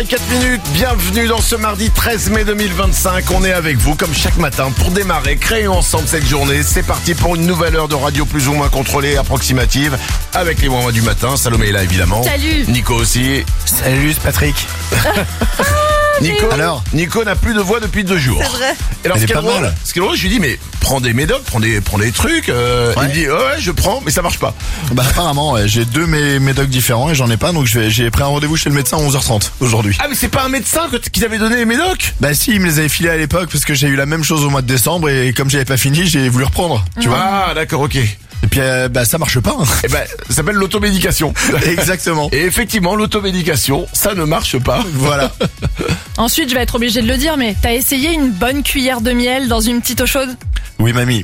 8h04, bienvenue dans ce mardi 13 mai 2025. On est avec vous comme chaque matin pour démarrer, créer ensemble cette journée. C'est parti pour une nouvelle heure de radio plus ou moins contrôlée, approximative, avec les moyens du matin. Salomé est là évidemment. Salut. Nico aussi. Salut, c'est Patrick. Nico n'a plus de voix depuis 2 jours. C'est vrai. Et alors, Elle ce est qui est pas drôle, mal. je lui dis, mais prends des médocs, prends des trucs. Il me dit, ouais, je prends, mais ça marche pas. Bah apparemment, ouais, j'ai deux médocs différents et j'en ai pas, donc j'ai pris un rendez-vous chez le médecin à 11h30 aujourd'hui. Ah, mais c'est pas un médecin qui t'avait donné les médocs? Bah si, il me les avait filés à l'époque parce que j'ai eu la même chose au mois de décembre et comme j'avais pas fini, j'ai voulu reprendre, tu vois. Ah, d'accord, ok. Et puis bah ça marche pas. Eh ben, ça s'appelle l'automédication. Exactement. Et effectivement, l'automédication, ça ne marche pas. Voilà. Ensuite, je vais être obligée de le dire, mais t'as essayé une bonne cuillère de miel dans une petite eau chaude? Oui, mamie.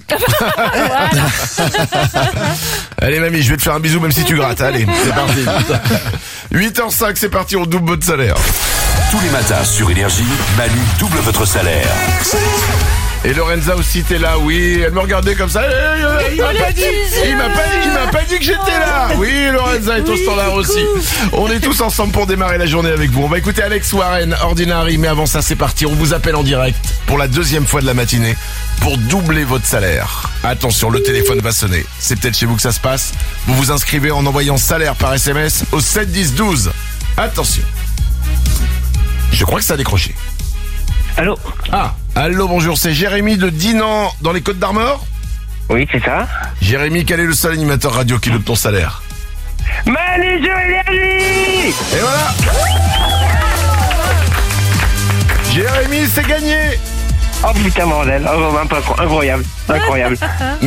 Allez, mamie, je vais te faire un bisou même si tu grattes. Allez, c'est parti. 8h05, c'est parti, on double votre salaire. Tous les matins sur Énergie, Manu double votre salaire. Et Lorenza aussi, t'es là, oui. Elle me regardait comme ça. Il m'a pas dit que j'étais là. Oui, Lorenza est au standard aussi. On est tous ensemble pour démarrer la journée avec vous. On va écouter Alex Warren, Ordinary. Mais avant ça, c'est parti. On vous appelle en direct pour la 2e fois de la matinée pour doubler votre salaire. Attention, le téléphone va sonner. C'est peut-être chez vous que ça se passe. Vous vous inscrivez en envoyant salaire par SMS au 7 10 12. Attention. Je crois que ça a décroché. Allô? Ah, allô, bonjour, c'est Jérémy de Dinan dans les Côtes d'Armor? Oui, c'est ça. Jérémy, quel est le seul animateur radio qui double ton salaire? Manu sur Énergie! Et voilà! Jérémy, c'est gagné! Oh putain, bordel. Oh, incroyable. Incroyable.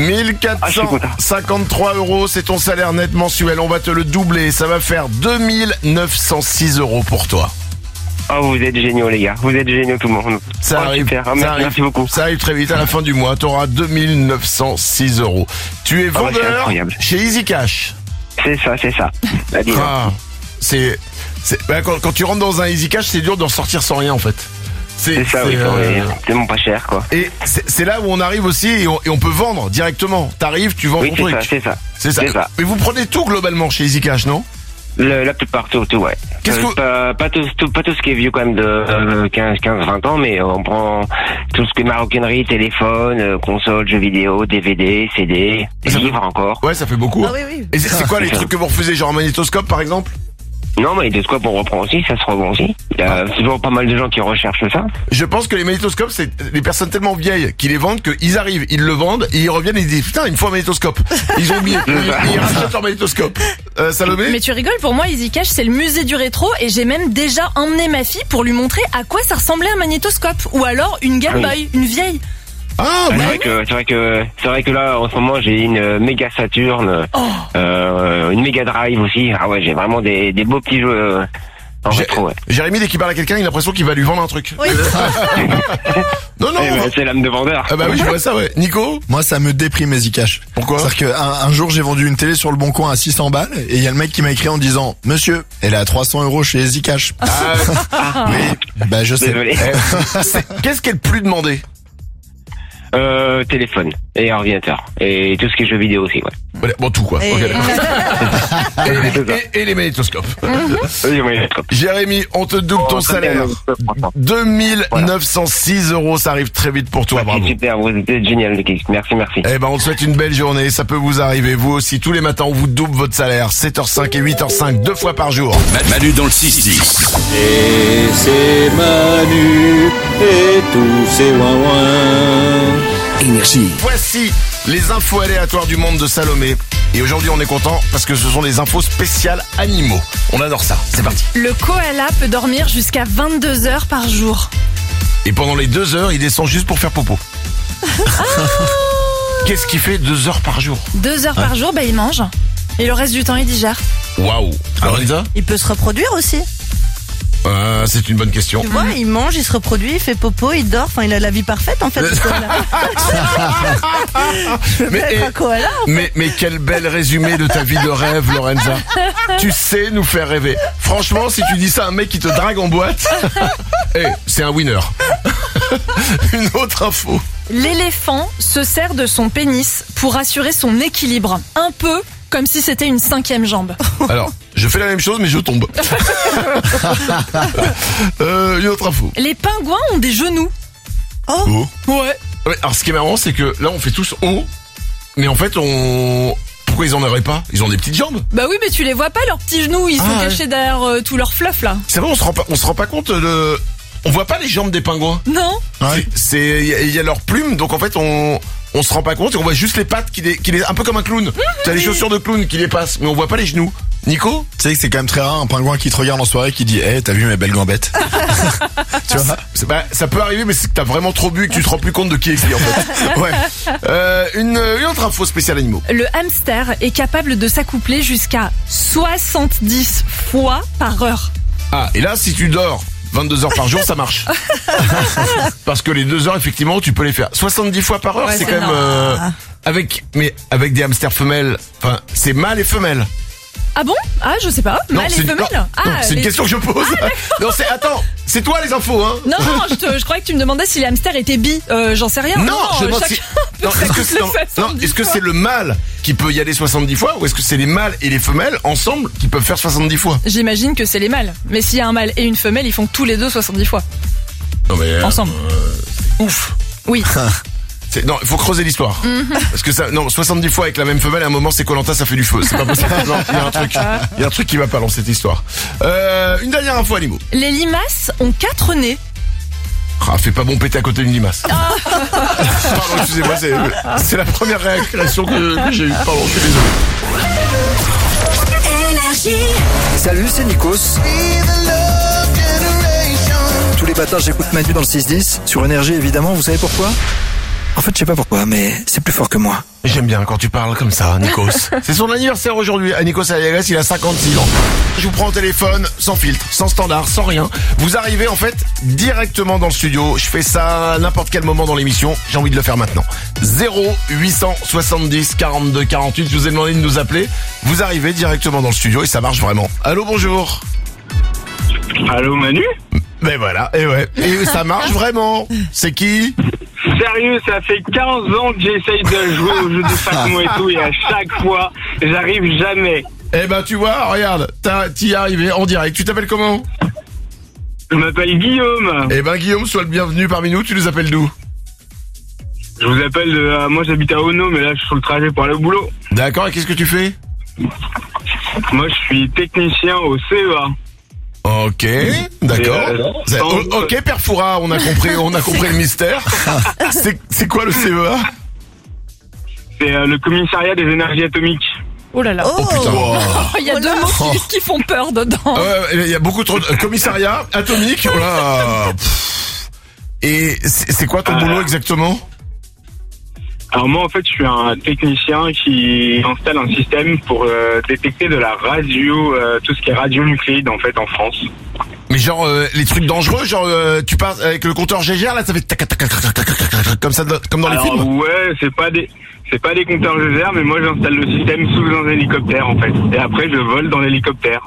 1453 €, c'est ton salaire net mensuel. On va te le doubler. Ça va faire 2906 € pour toi. Oh, vous êtes géniaux, les gars. Vous êtes géniaux, tout le monde. Ça arrive. Super. Oh, Ça arrive. merci beaucoup. Ça arrive très vite. À la fin du mois, tu auras 2906 €. Tu es bah, c'est vendeur incroyable. chez Easy Cash. C'est ça. Bah, dis donc. Ah, quand tu rentres dans un Easy Cash, c'est dur d'en sortir sans rien en fait. C'est ça, oui. C'est tellement pas cher, quoi. Et c'est là où on arrive aussi et on peut vendre directement. T'arrives, tu vends Oui, ton truc. c'est ça. C'est ça. Mais vous prenez tout globalement chez Easy Cash, non? La plupart, tout, ouais. Qu'est-ce que... pas tout ce qui est vieux quand même de 15-20 ans, mais on prend tout ce qui est maroquinerie, téléphone, console, jeux vidéo, DVD, CD, livres encore. Ouais, ça fait beaucoup. Ah oui. Et c'est quoi les trucs que vous refusez, genre un magnétoscope par exemple? Non, mais les magnétoscopes, on reprend aussi, ça se revend aussi. Il y a toujours pas mal de gens qui recherchent ça. Je pense que les magnétoscopes, c'est des personnes tellement vieilles qui les vendent qu'ils arrivent, ils le vendent, et ils reviennent et ils disent putain, il me faut un magnétoscope. Ils ont oublié, ils rachètent leur magnétoscope. Salomé? Mais tu rigoles, pour moi, Easy Cash, c'est le musée du rétro et j'ai même déjà emmené ma fille pour lui montrer à quoi ça ressemblait un magnétoscope. Ou alors une Game Boy, une vieille. Ah, C'est bah vrai que là, en ce moment, j'ai une méga Saturn, une méga Drive aussi. Ah ouais, j'ai vraiment des beaux petits jeux en rétro, ouais. Jérémy, dès qu'il parle à quelqu'un, il a l'impression qu'il va lui vendre un truc. Oui. Non. Eh ben, c'est l'âme de vendeur. Ah bah oui, je vois ça, ouais. Nico? Moi, ça me déprime Easy Cash. Pourquoi? C'est-à-dire qu'un jour, j'ai vendu une télé sur le Bon Coin à 600 balles et il y a le mec qui m'a écrit en disant monsieur, elle est à 300 € chez Easy Cash. Oui, bah je sais. Désolé. Qu'est-ce qui est le plus demandé? Téléphone et ordinateur et tout ce qui est jeux vidéo aussi, ouais. Ouais, bon, tout quoi. Ok, d'accord. Et les magnétoscopes. Jérémy, on te double ton salaire. 2906 €, ça arrive très vite pour toi, bravo. Super, vous êtes génial, l'équipe. Merci. Eh ben, on te souhaite une belle journée, ça peut vous arriver. Vous aussi, tous les matins, on vous double votre salaire. 7h05 et 8h05, 2 fois par jour. Manu dans le 6-10. Et c'est Manu et tous ses ouin-ouin. Énergie. Voici les infos aléatoires du monde de Salomé. Et aujourd'hui, on est content parce que ce sont des infos spéciales animaux. On adore ça. C'est parti. Le koala peut dormir jusqu'à 22 heures par jour. Et pendant les 2 heures, il descend juste pour faire popo. Qu'est-ce qu'il fait 2 heures par jour? 2 heures par jour, il mange. Et le reste du temps, il digère. Waouh. Lorenza? Il peut se reproduire aussi. C'est une bonne question. Tu vois, il mange, il se reproduit, il fait popo, il dort. Enfin, il a la vie parfaite en fait. Ce koala. Mais, un koala. mais quel bel résumé de ta vie de rêve, Lorenza. Tu sais nous faire rêver. Franchement, si tu dis ça à un mec qui te drague en boîte, c'est un winner. Une autre info. L'éléphant se sert de son pénis pour assurer son équilibre. Un peu comme si c'était une 5e jambe. Alors, Je fais la même chose mais je tombe. Une autre info. Les pingouins ont des genoux. Oh. Ouais. Ouais, alors ce qui est marrant c'est que là on fait tous oh, mais en fait pourquoi ils en auraient pas? Ils ont des petites jambes. Bah oui, mais tu les vois pas, leurs petits genoux, ils sont cachés derrière tout leur fluff là. C'est vrai, on se rend pas compte on voit pas les jambes des pingouins. Non. Ouais. Il y a leurs plumes, donc en fait on se rend pas compte et on voit juste les pattes qui les un peu comme un clown. T'as les chaussures de clown qui les passent, mais on voit pas les genoux. Nico? Tu sais que c'est quand même très rare un pingouin qui te regarde en soirée qui dit t'as vu mes belles gambettes? Tu vois? Ça peut arriver, mais c'est que t'as vraiment trop bu et que tu te rends plus compte de qui est qui en fait. Ouais. Une autre info spéciale animaux. Le hamster est capable de s'accoupler jusqu'à 70 fois par heure. Ah, et là si tu dors 22 heures par jour, ça marche. Parce que les 2 heures, effectivement, tu peux les faire 70 fois par heure, Ouais, c'est c'est quand même avec des hamsters femelles. Enfin, c'est mâle et femelle. Ah bon? Ah, je sais pas. Mâle et femelle? Non, c'est une question que je pose. Non, c'est toi les infos, hein. Non, je croyais que tu me demandais si les hamsters étaient bi. J'en sais rien. Non, je demande chacun si... peut Non, est-ce que c'est le mâle qui peut y aller 70 fois ou est-ce que c'est les mâles et les femelles ensemble qui peuvent faire 70 fois? J'imagine que c'est les mâles. Mais s'il y a un mâle et une femelle, ils font tous les deux 70 fois. Non mais ensemble. C'est ouf. Oui. Non, il faut creuser l'histoire. Parce que 70 fois avec la même femelle, à un moment, c'est Koh-Lanta, ça fait du feu. C'est pas possible. Non, il y a un truc qui va pas dans cette histoire. Une dernière info animaux. Les limaces ont 4 nez. Ah, fais pas bon péter à côté d'une limace. Pardon, excusez-moi, c'est la première réaction que j'ai eue. Pardon, je suis désolé. Salut, c'est Nikos. Tous les matins, j'écoute Manu dans le 6-10. Sur Énergie, évidemment, vous savez pourquoi? En fait, je sais pas pourquoi, mais c'est plus fort que moi. J'aime bien quand tu parles comme ça, Nikos. C'est son anniversaire aujourd'hui. À Nikos Aliagas, il a 56 ans. Je vous prends au téléphone, sans filtre, sans standard, sans rien. Vous arrivez en fait directement dans le studio. Je fais ça à n'importe quel moment dans l'émission. J'ai envie de le faire maintenant. 0870 42 48. Je vous ai demandé de nous appeler. Vous arrivez directement dans le studio et ça marche vraiment. Allô, bonjour. Allô Manu? Ben voilà, et ouais. Et ça marche vraiment. C'est qui? Sérieux, ça fait 15 ans que j'essaye de jouer au jeu du Facmo et tout, et à chaque fois, j'arrive jamais. Eh ben tu vois, regarde, t'y es arrivé en direct. Tu t'appelles comment? Je m'appelle Guillaume. Eh ben Guillaume, sois le bienvenu parmi nous. Tu nous appelles d'où? Je vous appelle moi j'habite à Ono, mais là je suis sur le trajet pour aller au boulot. D'accord, et qu'est-ce que tu fais? Moi je suis technicien au CEA. Ok, d'accord. Ok, Père Foura, on a compris le mystère. C'est quoi le CEA? C'est le commissariat des énergies atomiques. Oh là là. Oh putain. Il y a deux mots qui font peur dedans. Il y a beaucoup trop de commissariat atomique. Oh là. Et c'est quoi ton boulot exactement? Alors moi en fait je suis un technicien qui installe un système pour détecter de la radio, tout ce qui est radionucléide en fait en France. Mais genre les trucs dangereux, genre tu passes avec le compteur GGR là, ça fait tac tac tac tac tac comme ça comme dans les films. Ouais, c'est pas des compteurs GGR, mais moi j'installe le système sous un hélicoptère en fait. Et après je vole dans l'hélicoptère.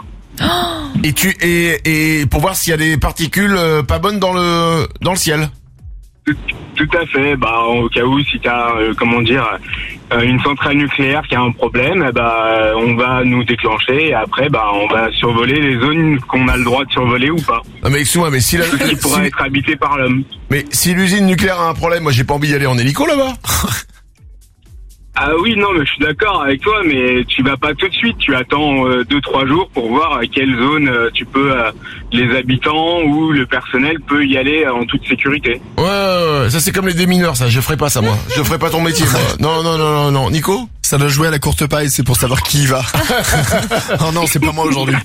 Et pour voir s'il y a des particules pas bonnes dans le ciel. Tout à fait. Bah, au cas où, si t'as, une centrale nucléaire qui a un problème, on va nous déclencher et après, on va survoler les zones qu'on a le droit de survoler ou pas. Non mais excuse-moi, mais si tout ce qui pourra être habité par l'homme. Mais si l'usine nucléaire a un problème, moi j'ai pas envie d'y aller en hélico là-bas. Ah oui, non, mais je suis d'accord avec toi, mais tu vas pas tout de suite. Tu attends 2-3 jours pour voir à quelle zone tu peux, les habitants ou le personnel peut y aller en toute sécurité. Ouais, ça c'est comme les démineurs, ça. Je ferai pas ça, moi. Je ferai pas ton métier, moi. Non. Nico? Ça doit jouer à la courte paille, c'est pour savoir qui y va. Oh non, c'est pas moi aujourd'hui.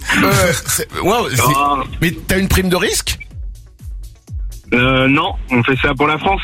Mais t'as une prime de risque? Non, on fait ça pour la France.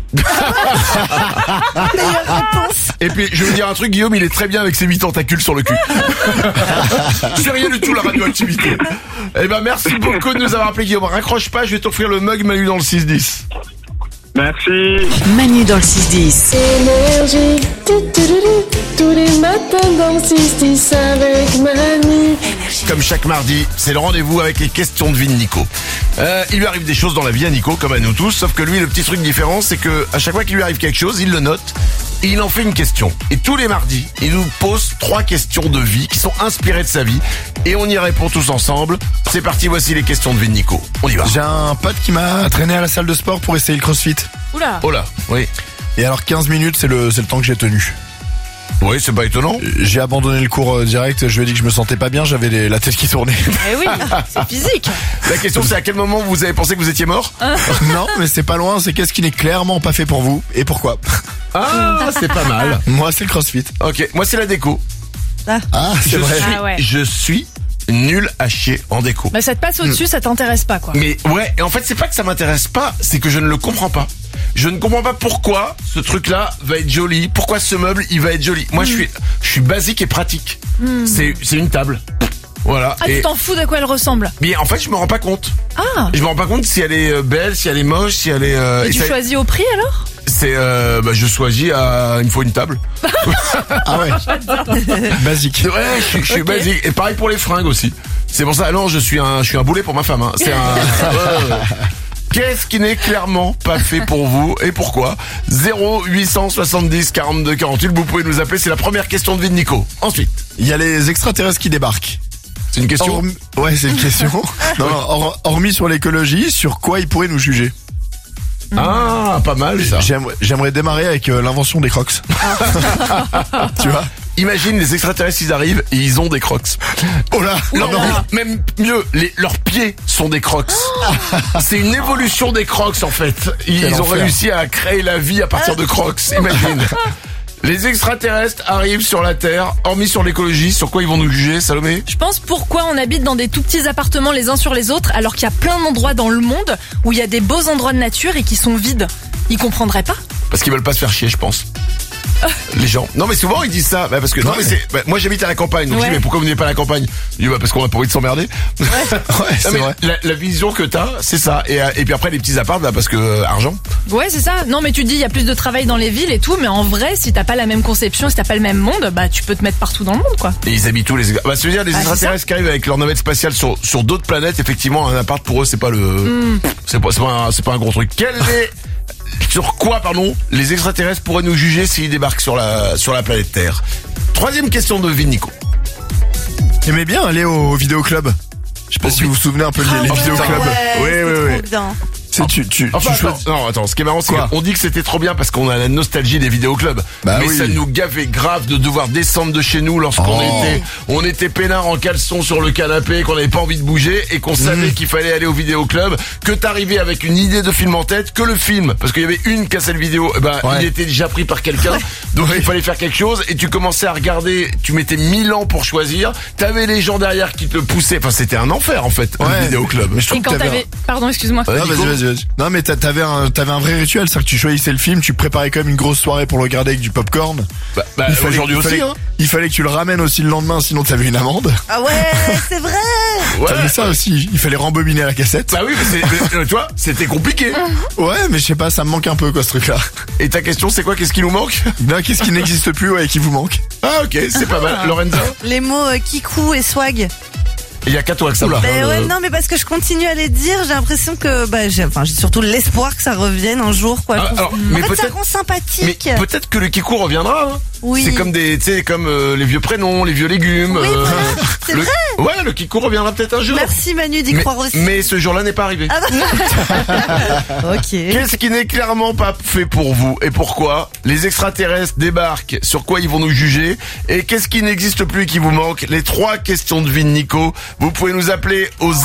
Et puis je vais vous dire un truc, Guillaume, il est très bien avec ses 8 tentacules sur le cul. C'est rien du tout la radioactivité. Eh ben merci beaucoup de nous avoir appelé, Guillaume. Raccroche pas, je vais t'offrir le mug Manu dans le 6-10. Merci. Manu dans le 6-10. Énergie. Tous les matins dans le 6-10 avec Manu. Comme chaque mardi, c'est le rendez-vous avec les questions de vie de Nico. Il lui arrive des choses dans la vie à Nico, comme à nous tous, sauf que lui, le petit truc différent, c'est que à chaque fois qu'il lui arrive quelque chose, il le note et il en fait une question. Et tous les mardis, il nous pose 3 questions de vie qui sont inspirées de sa vie. Et on y répond tous ensemble. C'est parti, voici les questions de vie de Nico. On y va. J'ai un pote qui m'a traîné à la salle de sport pour essayer le crossfit. Oula. Oh là, oui. Et alors 15 minutes, c'est le temps que j'ai tenu. Oui, c'est pas étonnant. J'ai abandonné le cours direct, je lui ai dit que je me sentais pas bien, j'avais la tête qui tournait. Eh oui, c'est physique. La question, c'est à quel moment vous avez pensé que vous étiez mort? Non, mais c'est pas loin, c'est qu'est-ce qui n'est clairement pas fait pour vous et pourquoi. Ah, c'est pas mal. Moi, c'est le crossfit. Ok, moi c'est la déco. Ah, c'est vrai. Je suis nul à chier en déco. Bah ça te passe au-dessus, ça t'intéresse pas quoi. Mais ouais, et en fait c'est pas que ça m'intéresse pas, c'est que je ne le comprends pas. Je ne comprends pas pourquoi ce truc-là va être joli, pourquoi ce meuble il va être joli. Moi je suis basique et pratique. C'est une table. Voilà. Ah, tu t'en fous de quoi elle ressemble? Mais en fait je me rends pas compte. Ah. Je me rends pas compte si elle est belle, si elle est moche, si elle est... Et tu choisis au prix alors? C'est je choisis il me faut une table. Ah ouais. Basique. Ouais, je suis basique. Et pareil pour les fringues aussi. C'est pour ça, non, je suis un boulet pour ma femme. Hein. C'est un... Qu'est-ce qui n'est clairement pas fait pour vous et pourquoi? 0870 42 48, vous pouvez nous appeler, c'est la première question de vie de Nico. Ensuite, il y a les extraterrestres qui débarquent. C'est une question? Ouais, c'est une question. Non, hormis sur l'écologie, sur quoi ils pourraient nous juger? Ah, pas mal ça. J'aimerais démarrer avec l'invention des crocs. Tu vois? Imagine les extraterrestres, ils arrivent et ils ont des crocs. Oh là, non, même mieux, leurs pieds sont des crocs. C'est une évolution des crocs en fait. Ils ont réussi à créer la vie à partir de crocs, imagine. Les extraterrestres arrivent sur la Terre, hormis sur l'écologie, sur quoi ils vont nous juger, Salomé? Je pense pourquoi on habite dans des tout petits appartements les uns sur les autres alors qu'il y a plein d'endroits dans le monde où il y a des beaux endroits de nature et qui sont vides. Ils comprendraient pas? Parce qu'ils veulent pas se faire chier, je pense. Les gens. Non mais souvent ils disent ça. Bah, parce que moi j'habite à la campagne. Donc je dis mais pourquoi vous n'êtes pas à la campagne? Je dis parce qu'on a pas envie de s'emmerder. Ouais, c'est vrai. La vision que t'as, c'est ça. Et puis après les petits apparts là parce que argent. Ouais c'est ça. Non mais tu dis il y a plus de travail dans les villes et tout, mais en vrai si t'as pas la même conception, si t'as pas le même monde, bah tu peux te mettre partout dans le monde quoi. Et ils habitent tous les. Bah ça veut dire les extraterrestres qui arrivent avec leur navette spatiale sur d'autres planètes. Effectivement un appart pour eux c'est pas le. C'est pas un gros truc. Sur quoi, les extraterrestres pourraient nous juger s'ils débarquent sur la planète Terre? Troisième question de vie, Nico. J'aimais bien aller au vidéoclub. Je sais pas si vous vous souvenez un peu les vidéoclubs. Oui. Attends, ce qui est marrant, c'est qu'on dit que c'était trop bien parce qu'on a la nostalgie des vidéoclubs. Mais ça nous gavait grave de devoir descendre de chez nous lorsqu'on était peinard en caleçon sur le canapé, qu'on n'avait pas envie de bouger et qu'on savait qu'il fallait aller au vidéoclub, que t'arrivais avec une idée de film en tête, que le film, parce qu'il y avait une cassette vidéo, il était déjà pris par quelqu'un, donc il fallait faire quelque chose et tu commençais à regarder, tu mettais 1000 ans pour choisir, t'avais les gens derrière qui te poussaient, enfin c'était un enfer en fait, le vidéoclub. Mais je trouve et quand Pardon, excuse-moi. Vas-y. Non mais t'avais un vrai rituel, c'est que tu choisissais le film, tu préparais quand même une grosse soirée pour le regarder avec du popcorn. Aujourd'hui aussi hein. Il fallait que tu le ramènes aussi le lendemain, sinon t'avais une amende. Ah ouais, c'est vrai. T'avais ça aussi, il fallait rembobiner la cassette. Bah oui, mais tu vois, c'était compliqué. Ouais, mais je sais pas, ça me manque un peu quoi ce truc-là. Et ta question c'est quoi? Qu'est-ce qui nous manque? Non, qu'est-ce qui n'existe plus et qui vous manque? Ah ok, c'est pas mal. Lorenza? Les mots kikou et swag. Il y a qu'à toi que ça. Non mais parce que je continue à les dire, j'ai l'impression que j'ai surtout l'espoir que ça revienne un jour quoi. Ça rend sympathique. Mais peut-être que le kikou reviendra. Hein. Oui. C'est comme les vieux prénoms, les vieux légumes. Oui, voilà. C'est vrai. Ouais, le kikou reviendra peut-être un jour. Merci Manu d'y croire aussi. Mais ce jour-là n'est pas arrivé. Ok. Qu'est-ce qui n'est clairement pas fait pour vous et pourquoi? Les extraterrestres débarquent, sur quoi ils vont nous juger? Et qu'est-ce qui n'existe plus et qui vous manque? Les 3 questions de vie de Nico. Vous pouvez nous appeler au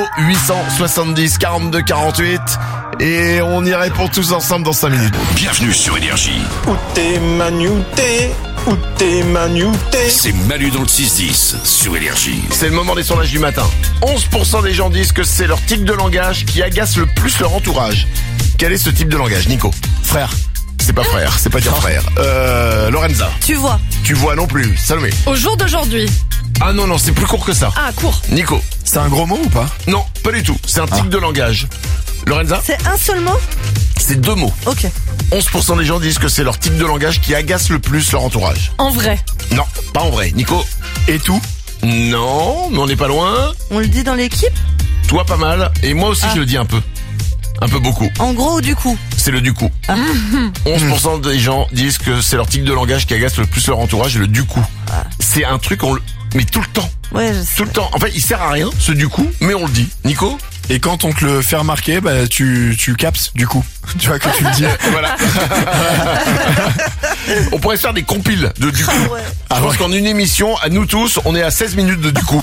0870 42 48 et on y répond tous ensemble dans 5 minutes. Bienvenue sur Énergie. Où t'es Manu, Où t'es Manu, C'est Manu dans le 6-10 sur Énergie. C'est le moment des sondages du matin. 11% des gens disent que c'est leur tic de langage qui agace le plus leur entourage. Quel est ce type de langage, Nico? Frère. C'est pas frère, c'est pas dire frère. Lorenza. Tu vois. Tu vois non plus. Salomé. Au jour d'aujourd'hui. Ah non, c'est plus court que ça. Ah, court. Nico. C'est un gros mot ou pas? Non, pas du tout. C'est un tic de langage. Lorenza. C'est un seul mot? C'est 2 mots. Ok. 11% des gens disent que c'est leur tic de langage qui agace le plus leur entourage. En vrai? Non, pas en vrai. Nico. Et tout? Non, mais on n'est pas loin. On le dit dans l'équipe? Toi pas mal. Et moi aussi je le dis un peu. Un peu beaucoup. En gros ou du coup? C'est le du coup. 11% des gens disent que c'est leur tic de langage qui agace le plus leur entourage, et le du coup. C'est un truc mais tout le temps. Ouais, je sais. Tout le temps. En fait, il sert à rien, ce du coup, mais on le dit. Nico? Et quand on te le fait remarquer, bah tu captes du coup. Tu vois que tu le dis. Voilà. On pourrait se faire des compiles de du coup. Ouais. Je pense qu'en une émission, à nous tous, on est à 16 minutes de du coup.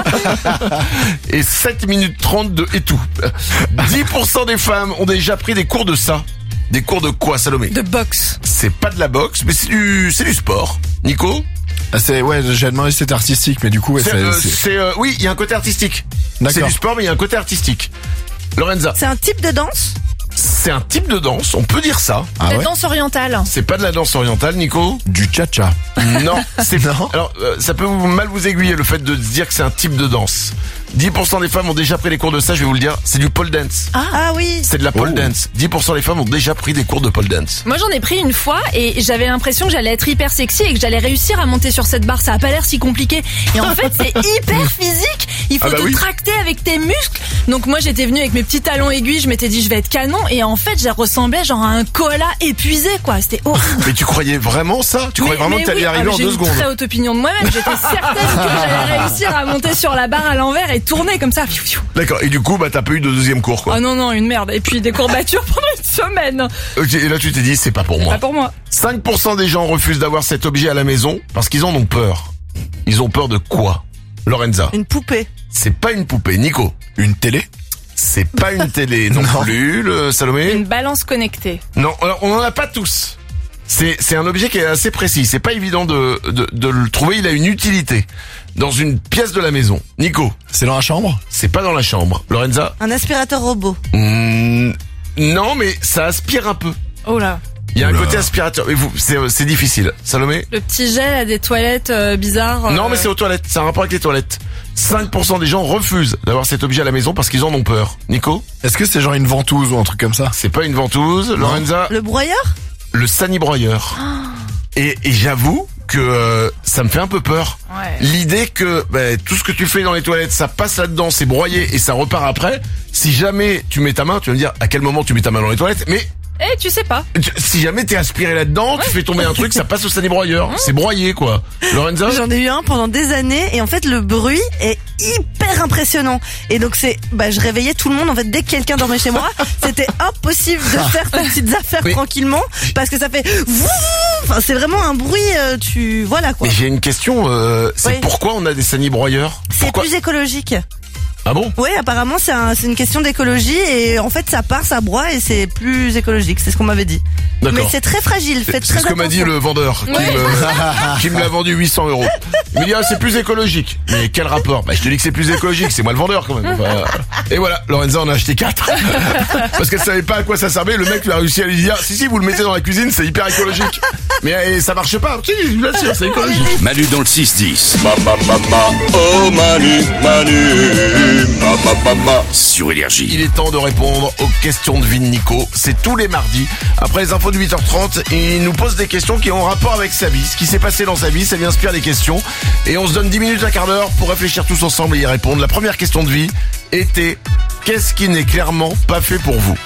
Et 7 minutes 30 de et tout. 10% des femmes ont déjà pris des cours de ça. Des cours de quoi, Salomé? De boxe. C'est pas de la boxe, mais c'est du sport. Nico? J'ai demandé si c'était artistique, mais du coup, oui, il y a un côté artistique. D'accord. C'est du sport, mais il y a un côté artistique. Lorenza? C'est un type de danse? C'est un type de danse, on peut dire ça. La danse orientale. C'est pas de la danse orientale, Nico? Du cha-cha. Non, c'est Non. Alors, ça peut mal vous aiguiller le fait de se dire que c'est un type de danse. 10% des femmes ont déjà pris des cours de ça, je vais vous le dire, c'est du pole dance. Ah oui. C'est de la pole dance. 10% des femmes ont déjà pris des cours de pole dance. Moi j'en ai pris une fois et j'avais l'impression que j'allais être hyper sexy et que j'allais réussir à monter sur cette barre. Ça a pas l'air si compliqué. Et en fait c'est hyper physique. Il faut te tracter avec tes muscles. Donc moi j'étais venue avec mes petits talons aiguilles, je m'étais dit je vais être canon. Et en fait j'ai ressemblé genre à un koala épuisé quoi. C'était horrible. Mais tu croyais vraiment ça? Tu croyais vraiment que t'allais y arriver en 2 secondes? J'ai une très haute opinion de moi-même. J'étais certaine que j'allais réussir à monter sur la barre à l'envers et tourner comme ça. D'accord, et du coup, t'as pas eu de deuxième cours, quoi. Ah non, une merde. Et puis des courbatures pendant une semaine. Ok, et là tu t'es dit, c'est pas pour moi. Pas pour moi. 5% des gens refusent d'avoir cet objet à la maison parce qu'ils en ont peur. Ils ont peur de quoi? Lorenza? Une poupée. C'est pas une poupée. Nico? Une télé? C'est pas une télé non plus, le Salomé? Une balance connectée. Non, alors, on en a pas tous. C'est un objet qui est assez précis. C'est pas évident de le trouver. Il a une utilité dans une pièce de la maison. Nico? C'est dans la chambre? C'est pas dans la chambre. Lorenza? Un aspirateur robot. Non, mais ça aspire un peu. Oh là. Il y a un côté aspirateur. Mais c'est difficile. Salomé? Le petit gel à des toilettes bizarres. Non, mais c'est aux toilettes. C'est un rapport avec les toilettes. 5% des gens refusent d'avoir cet objet à la maison parce qu'ils en ont peur. Nico? Est-ce que c'est genre une ventouse ou un truc comme ça? C'est pas une ventouse. Lorenza? Le broyeur? Le sanibroyeur. Et j'avoue que ça me fait un peu peur. Ouais. L'idée que tout ce que tu fais dans les toilettes, ça passe là-dedans, c'est broyé et ça repart après. Si jamais tu mets ta main, tu vas me dire à quel moment tu mets ta main dans les toilettes, mais tu sais pas. Si jamais t'es aspiré là-dedans, tu fais tomber un truc, ça passe au sanibroyeur. C'est broyé, quoi. Lorenza? J'en ai eu un pendant des années et en fait le bruit est hyper impressionnant. Et donc je réveillais tout le monde en fait dès que quelqu'un dormait chez moi. C'était impossible de faire tes petites affaires tranquillement parce que ça fait enfin c'est vraiment un bruit voilà quoi. Mais j'ai une question, c'est pourquoi on a des sanibroyeurs? C'est plus écologique. Ah bon? Oui, apparemment c'est une question d'écologie et en fait ça broie et c'est plus écologique, c'est ce qu'on m'avait dit. D'accord. Mais c'est très fragile, faites très attention. C'est ce que m'a dit le vendeur qui me l'a vendu 800 €. Il me dit c'est plus écologique. Mais quel rapport? Je te dis que c'est plus écologique, c'est moi le vendeur quand même. Enfin, et voilà, Lorenza en a acheté 4 parce qu'elle savait pas à quoi ça servait. Le mec lui a réussi à lui dire si vous le mettez dans la cuisine, c'est hyper écologique. Mais ça marche pas. Si, bien sûr, c'est écologique. Manu dans le 6-10. Oh Manu. Sur Énergie. Il est temps de répondre aux questions de vie de Nico. C'est tous les mardis. Après les infos de 8h30, il nous pose des questions qui ont rapport avec sa vie. Ce qui s'est passé dans sa vie, ça lui inspire des questions. Et on se donne 10 minutes, un quart d'heure pour réfléchir tous ensemble et y répondre. La première question de vie était: qu'est-ce qui n'est clairement pas fait pour vous?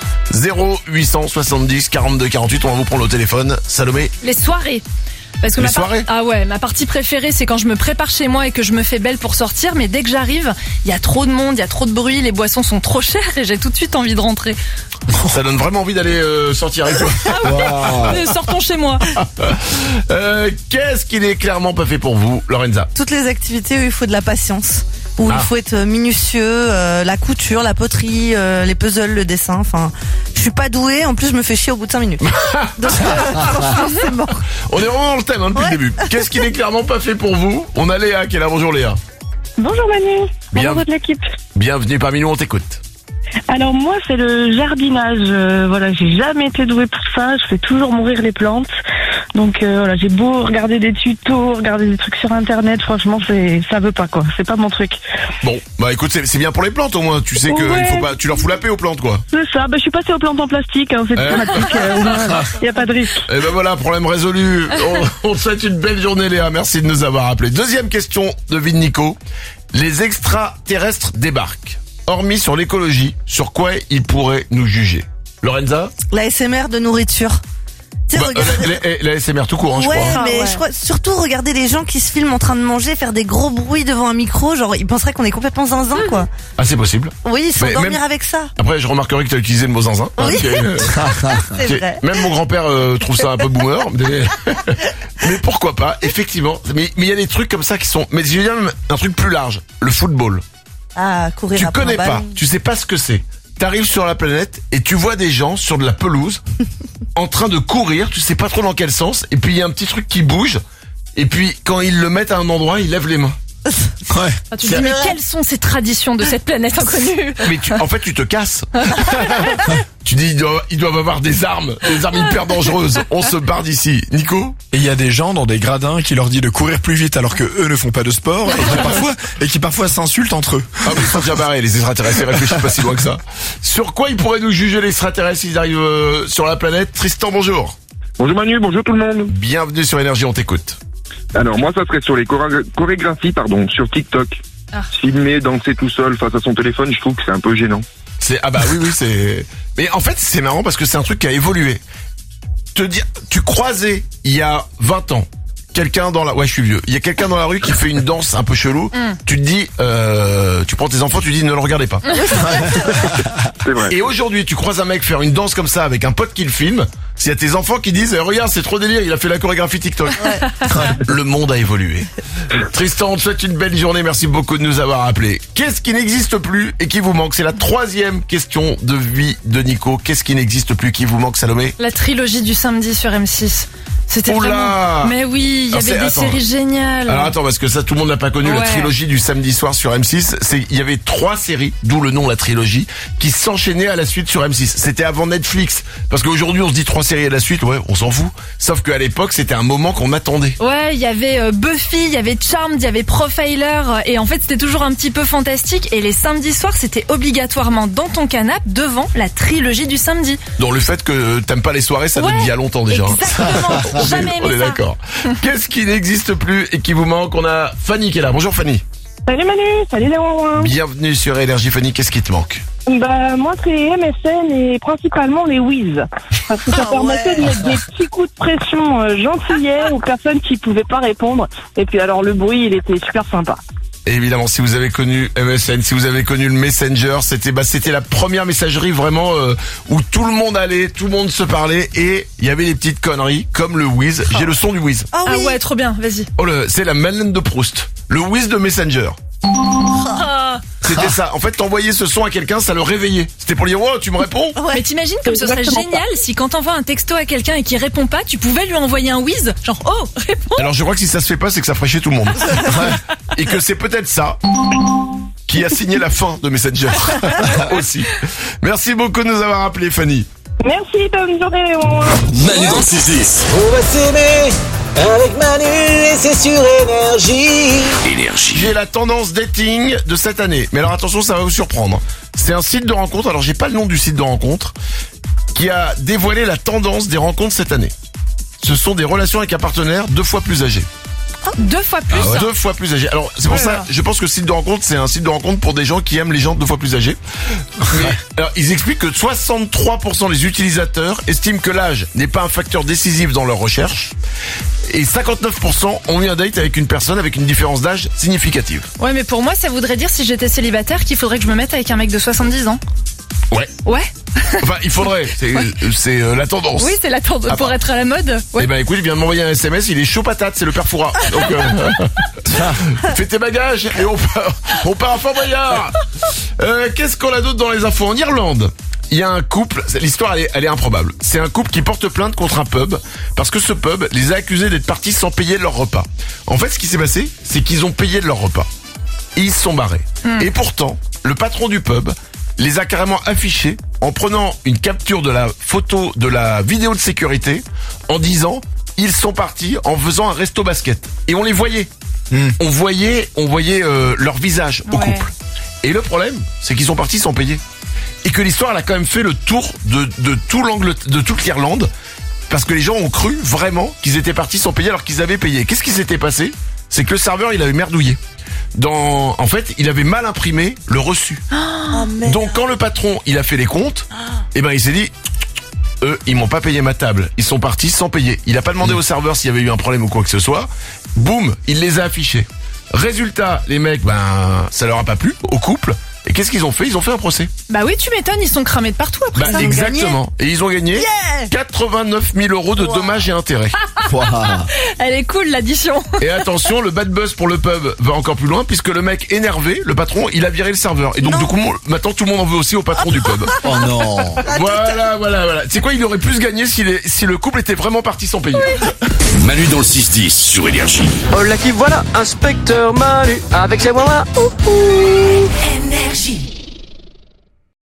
0870 42 48, on va vous prendre au téléphone. Salomé? Les soirées. Parce que ma partie préférée, c'est quand je me prépare chez moi et que je me fais belle pour sortir, mais dès que j'arrive, il y a trop de monde, il y a trop de bruit, les boissons sont trop chères et j'ai tout de suite envie de rentrer. Ça donne vraiment envie d'aller sortir avec toi. Sortons chez moi. Qu'est-ce qui n'est clairement pas fait pour vous, Lorenza? Toutes les activités où il faut de la patience, où il faut être minutieux, la couture, la poterie, les puzzles, le dessin, enfin... Je suis pas douée, en plus je me fais chier au bout de 5 minutes. Donc franchement c'est mort. On est vraiment dans le thème depuis le début. Qu'est-ce qui n'est clairement pas fait pour vous? On a Léa qui est là. Bonjour Léa. Bonjour Manu. Bonjour toute l'équipe. Bienvenue parmi nous, on t'écoute. Alors moi c'est le jardinage, j'ai jamais été douée pour ça, je fais toujours mourir les plantes. Donc j'ai beau regarder des tutos, regarder des trucs sur internet, franchement ça veut pas quoi, c'est pas mon truc. Bon, écoute, c'est bien pour les plantes au moins, tu sais que il faut pas, tu leur fous la paix aux plantes quoi. C'est ça, je suis passée aux plantes en plastique, c'est pratique, y a pas de risque. Et voilà, problème résolu. On te souhaite une belle journée Léa, merci de nous avoir appelés. Deuxième question de vie de Nico. Les extraterrestres débarquent. hormis sur l'écologie, sur quoi il pourrait nous juger? Lorenza? La SMR de nourriture. Tu sais, La SMR tout court, hein, je ouais, crois. mais je crois surtout regarder les gens qui se filment en train de manger, faire des gros bruits devant un micro, genre ils penseraient qu'on est complètement zinzin, quoi. Ah, c'est possible. Oui, s'endormir avec ça. Après, je remarquerais que tu as utilisé le mot zinzin. Oui. C'est vrai. Même mon grand-père trouve ça un peu boomer. Mais pourquoi pas, effectivement. Mais il y a des trucs comme ça qui sont... Mais je veux dire même un truc plus large. Le football. Ah, courir Tu après connais un pas, ballon. tu sais pas ce que c'est. T'arrives sur la planète et tu vois des gens sur de la pelouse en train de courir, tu sais pas trop dans quel sens, et puis il y a un petit truc qui bouge, et puis quand ils le mettent à un endroit, ils lèvent les mains. Ouais. Ah, tu te dis, mais quelles sont ces traditions de cette planète inconnue? Mais en fait, tu te casses. Tu dis, ils doivent avoir des armes hyper dangereuses. On se barre d'ici. Nico? Et il y a des gens dans des gradins qui leur disent de courir plus vite alors que eux ne font pas de sport et qui parfois s'insultent entre eux. Ah mais ils sont déjà barrés, les extraterrestres, ils réfléchissent pas si loin que ça. Sur quoi ils pourraient nous juger les extraterrestres s'ils arrivent sur la planète? Tristan, bonjour. Bonjour Manu, bonjour tout le monde. Bienvenue sur Énergie, on t'écoute. Alors moi ça serait sur les chorégraphies sur TikTok. Filmer, danser tout seul face à son téléphone, je trouve que c'est un peu gênant. Ah bah oui c'est... Mais en fait c'est marrant parce que c'est un truc qui a évolué. Tu croisais il y a 20 ans quelqu'un dans la... Ouais, je suis vieux. Il y a quelqu'un dans la rue qui fait une danse un peu chelou. Tu te dis... tu prends tes enfants, tu dis ne le regardez pas. C'est vrai. Et aujourd'hui, tu croises un mec faire une danse comme ça avec un pote qui le filme. S'il y a tes enfants qui disent regarde, c'est trop délire, il a fait la chorégraphie TikTok. Le monde a évolué. Tristan, on te souhaite une belle journée. Merci beaucoup de nous avoir appelés. Qu'est-ce qui n'existe plus et qui vous manque? C'est la 3e question de vie de Nico. Qu'est-ce qui n'existe plus, qui vous manque, Salomé? La trilogie du samedi sur M6. C'était Oula. vraiment... Mais oui, il y avait des séries géniales. Alors attends, parce que ça, tout le monde n'a pas connu la trilogie du samedi soir sur M6. Il y avait 3 séries, d'où le nom la trilogie, qui s'enchaînaient à la suite sur M6. C'était avant Netflix. Parce qu'aujourd'hui, on se dit 3 séries à la suite, ouais, on s'en fout. Sauf qu'à l'époque, c'était un moment qu'on attendait. Ouais, il y avait Buffy, il y avait Charmed, il y avait Profiler, et en fait, c'était toujours un petit peu fantastique. Et les samedis soirs, c'était obligatoirement dans ton canapé devant la trilogie du samedi. Dans le fait que t'aimes pas les soirées, ça date d'il y a longtemps déjà. Exactement. Jamais aimé on est ça. D'accord. Qu'est-ce qui n'existe plus et qui vous manque? On a Fanny qui est là. Bonjour Fanny. Salut Manu, salut Léon. Bienvenue sur Énergie. Fanny, qu'est-ce qui te manque? Bah moi c'est les MSN et principalement les Wiz. Parce que ça permettait de mettre des petits coups de pression gentillets aux personnes qui pouvaient pas répondre. Et puis alors le bruit il était super sympa. Et évidemment, si vous avez connu MSN, si vous avez connu le Messenger, c'était la première messagerie vraiment où tout le monde allait, tout le monde se parlait et il y avait des petites conneries comme le Wiz. J'ai le son du Wiz. Ah ouais, trop bien, vas-y. C'est la Madeleine de Proust. Le Wiz de Messenger. C'était ça. En fait, t'envoyais ce son à quelqu'un, ça le réveillait. C'était pour lui dire, oh, tu me réponds? Mais t'imagines comme ce serait génial si quand t'envoies un texto à quelqu'un et qu'il répond pas, tu pouvais lui envoyer un whiz, genre, oh, réponds. Alors je crois que si ça se fait pas, c'est que ça ferait chier tout le monde. Et que c'est peut-être ça qui a signé la fin de Messenger aussi. Merci beaucoup de nous avoir appelé, Fanny. Merci, bonne journée Léon. Manu dans le 6-10. On va s'aimer avec Manu et c'est sur Énergie. Énergie. J'ai la tendance dating de cette année. Mais alors attention, ça va vous surprendre. C'est un site de rencontre, alors j'ai pas le nom du site de rencontre, qui a dévoilé la tendance des rencontres cette année. Ce sont des relations avec un partenaire 2 fois plus âgé. 2 fois plus. 2 fois plus âgé. Alors c'est pour ça, je pense que le site de rencontre, c'est un site de rencontre pour des gens qui aiment les gens 2 fois plus âgés. Mais, alors ils expliquent que 63% des utilisateurs estiment que l'âge n'est pas un facteur décisif dans leur recherche. Et 59% ont eu un date avec une personne avec une différence d'âge significative. Ouais, mais pour moi, ça voudrait dire si j'étais célibataire qu'il faudrait que je me mette avec un mec de 70 ans. Ouais. Ouais. Enfin, il faudrait. C'est la tendance. Oui, c'est la tendance pour être à la mode. Ouais. Eh ben écoute, il vient de m'envoyer un SMS, il est chaud patate, c'est le père Foura. Donc fais tes bagages et on part à Fort Boyard. Qu'est-ce qu'on a d'autre dans les infos? En Irlande, il y a un couple, l'histoire elle est improbable. C'est un couple qui porte plainte contre un pub parce que ce pub les a accusés d'être partis sans payer leur repas. En fait, ce qui s'est passé, c'est qu'ils ont payé leur repas. Et ils se sont barrés. Et pourtant, le patron du pub les a carrément affichés en prenant une capture de la photo de la vidéo de sécurité en disant ils sont partis en faisant un resto basket. Et on les voyait. On voyait leur visage au couple. Et le problème, c'est qu'ils sont partis sans payer. Et que l'histoire elle a quand même fait le tour de toute l'Irlande parce que les gens ont cru vraiment qu'ils étaient partis sans payer alors qu'ils avaient payé. Qu'est-ce qui s'était passé? C'est que le serveur il avait merdouillé. En fait, il avait mal imprimé le reçu. Donc quand le patron, il a fait les comptes, il s'est dit, eux, ils m'ont pas payé ma table. Ils sont partis sans payer. Il a pas demandé au serveur s'il y avait eu un problème ou quoi que ce soit. Boum, il les a affichés. Résultat, les mecs, ça leur a pas plu au couple. Et qu'est-ce qu'ils ont fait? Ils ont fait un procès. Bah oui, tu m'étonnes, ils sont cramés de partout après ça. Exactement. Et ils ont gagné 89 000 € de dommages et intérêts. Elle est cool l'addition. Et attention, le bad buzz pour le pub va encore plus loin puisque le mec énervé, le patron, il a viré le serveur. Et donc du coup, maintenant tout le monde en veut aussi au patron du pub. Oh non. Voilà. C'est quoi, il aurait plus gagné si le couple était vraiment parti sans payer. Manu dans le 6-10 sur Énergie. Oh là qui voilà, inspecteur Manu avec ses voix. Énergie.